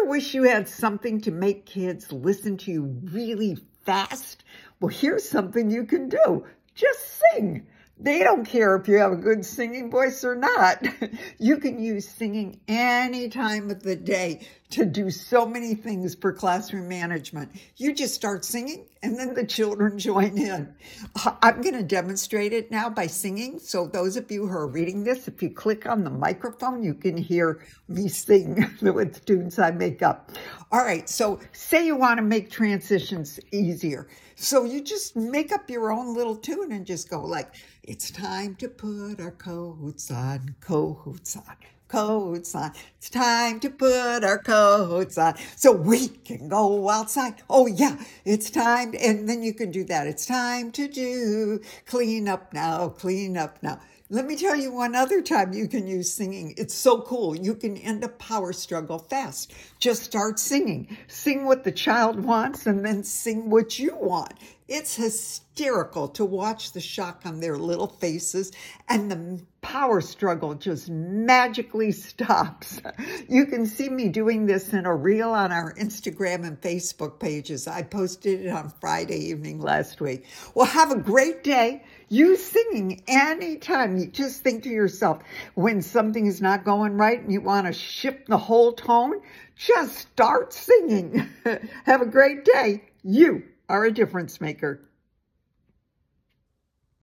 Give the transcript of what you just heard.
ever wish you had something to make kids listen to you really fast? Well, here's something you can do. Just sing. They don't care if you have a good singing voice or not. You can use singing any time of the day to do so many things for classroom management. You just start singing and then the children join in. I'm going to demonstrate it now by singing. So those of you who are reading this, if you click on the microphone, you can hear me sing with tunes I make up. All right, so say you want to make transitions easier. So you just make up your own little tune and just go like, it's time to put our coats on, coats on, coats on. It's time to put our coats on so we can go outside. Oh yeah, it's time. And then you can do that. It's time to do clean up now, clean up now. Let me tell you one other time you can use singing. It's so cool. You can end a power struggle fast. Just start singing. Sing what the child wants and then sing what you want. It's hysterical to watch the shock on their little faces, and the power struggle just magically stops. You can see me doing this in a reel on our Instagram and Facebook pages. I posted it on Friday evening last week. Well, have a great day. Use singing anytime. You just think to yourself, when something is not going right and you want to shift the whole tone, just start singing. Have a great day. You are a difference maker.